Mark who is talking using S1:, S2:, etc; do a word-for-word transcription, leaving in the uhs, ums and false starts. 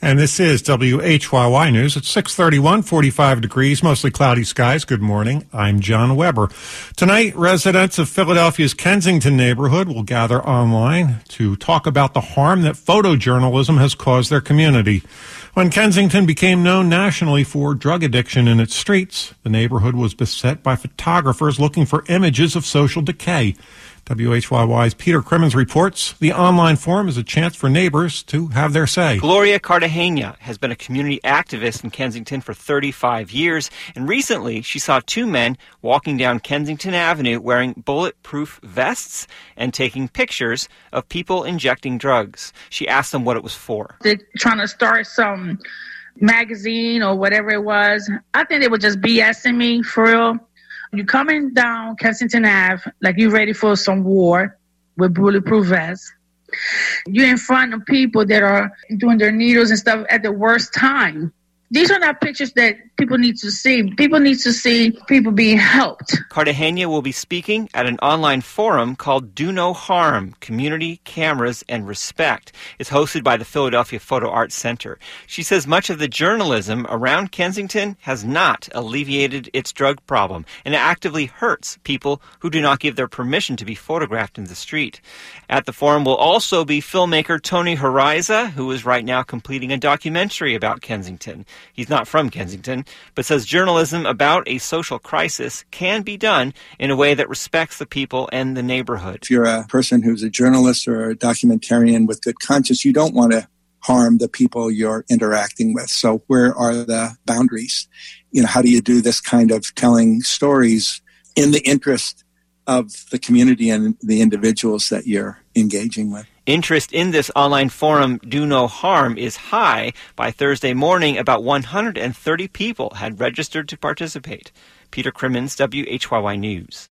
S1: And this is W H Y Y News at six thirty-one, forty-five degrees, mostly cloudy skies. Good morning. I'm John Weber. Tonight, residents of Philadelphia's Kensington neighborhood will gather online to talk about the harm that photojournalism has caused their community. When Kensington became known nationally for drug addiction in its streets, the neighborhood was beset by photographers looking for images of social decay. W H Y Y's Peter Crimmins reports the online forum is a chance for neighbors to have their say.
S2: Gloria Cartagena has been a community activist in Kensington for thirty-five years, and recently she saw two men walking down Kensington Avenue wearing bulletproof vests and taking pictures of people injecting drugs. She asked them what it was for.
S3: They're trying to start some magazine or whatever it was. I think they were just BSing me, for real. You're coming down Kensington Avenue like you're ready for some war with bulletproof vests. You're in front of people that are doing their needles and stuff at the worst time. These are not pictures that people need to see. People need to see people being helped.
S2: Cartagena will be speaking at an online forum called Do No Harm, Community, Cameras, and Respect. It's hosted by the Philadelphia Photo Arts Center. She says much of the journalism around Kensington has not alleviated its drug problem and actively hurts people who do not give their permission to be photographed in the street. At the forum will also be filmmaker Tony Horiza, who is right now completing a documentary about Kensington. He's not from Kensington, but says journalism about a social crisis can be done in a way that respects the people and the neighborhood.
S4: If you're a person who's a journalist or a documentarian with good conscience, you don't want to harm the people you're interacting with. So where are the boundaries? You know, how do you do this kind of telling stories in the interest of the community and the individuals that you're engaging with?
S2: Interest in this online forum, Do No Harm, is high. By Thursday morning, about one hundred thirty people had registered to participate. Peter Crimmins, W H Y Y News.